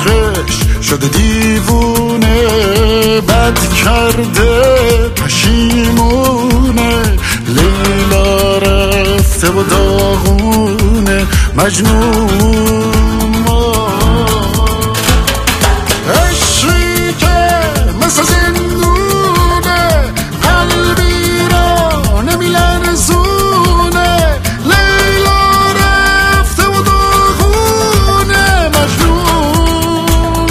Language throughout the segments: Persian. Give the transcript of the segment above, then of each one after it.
عشقش شده دیوونه، بد کرده پشیمونه، لیلا رفته و داغونه مجنون. عشقی که مثل زندونه قلبی را نمیلرزونه، لیلا رفته و داغونه مجنون.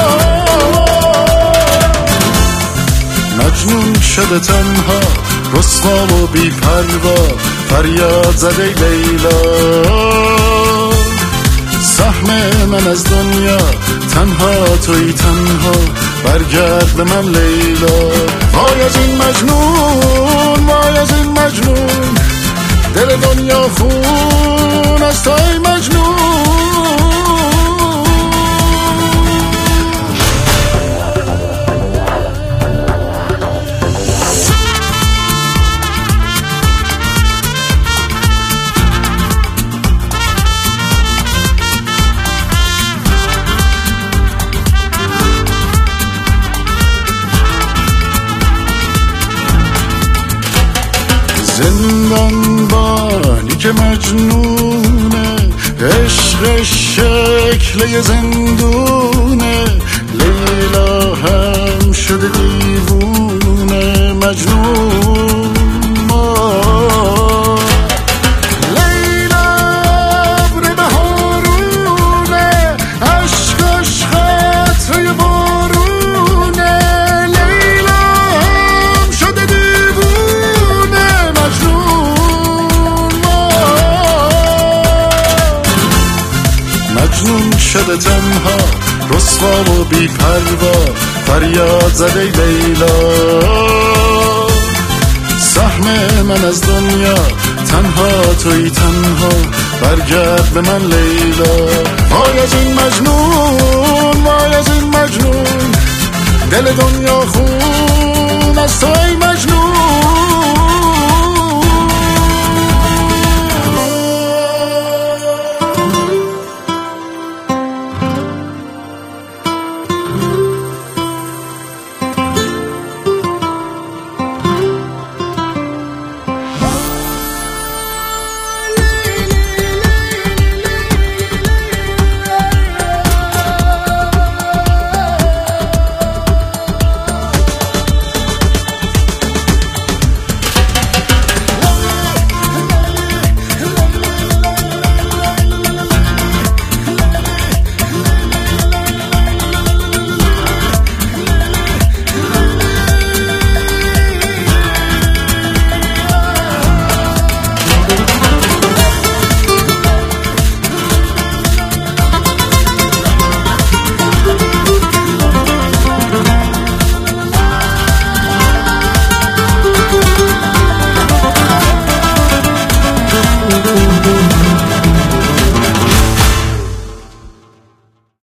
مجنون شده تنها رسوا و بی پروا، فریاد زده لیلا، سهم من از دنیا تنها توی تنها، برگرد به من لیلا. وای از این مجنون، وای از این مجنون، دل دنیا خون از توی مجنون. زندان بانی که مجنونه، عشق شکل زندونه، لیلا هم شده دیوونه مجنون. لیلا ابر بهارونه، عشقش خطره بارونه، لیلا هم شده دیوونه مجنون شده تنها رسوا و بی پروا، فریاد زده لیلا، سهم من از دنیا تنها توی تنها، برگرد به من لیلا. وای از این مجنون، وای از این مجنون، دل دنیا خون از توی مجنون.